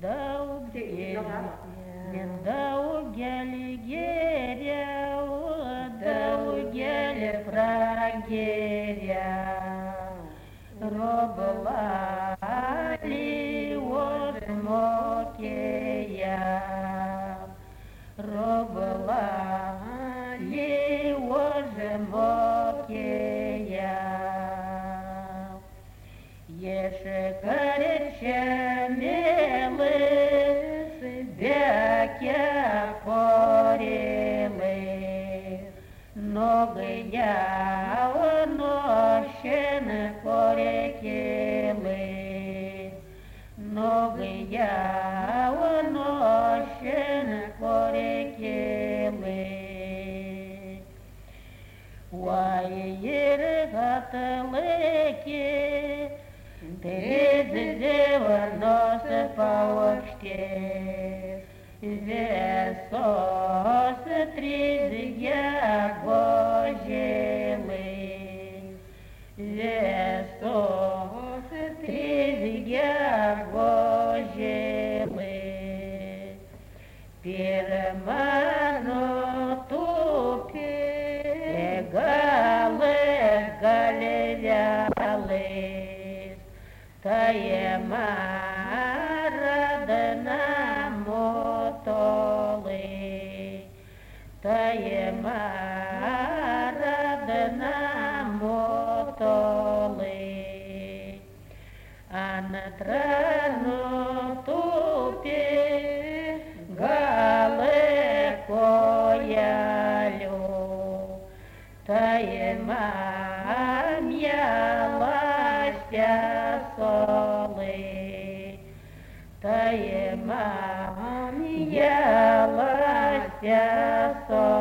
Mindaugelį geriau, daugelį prageriau. Roblalį užmokėja, Roblalį užmokėja. Ieškarčia mielis, bekia porėlis, nogajau nošin korekėlis, nogajau nošin korekėlis. Uai ir katalaikė, Trizdivanos paukštės, visos trizgiagožėlės, visos trizgiagožėlės. Pirma nutūpė galės galvelės, tai maradna motolai, tai maradna motolai. Antra nutūpė galė kojelių, tai mielas solai, tai mielas solai.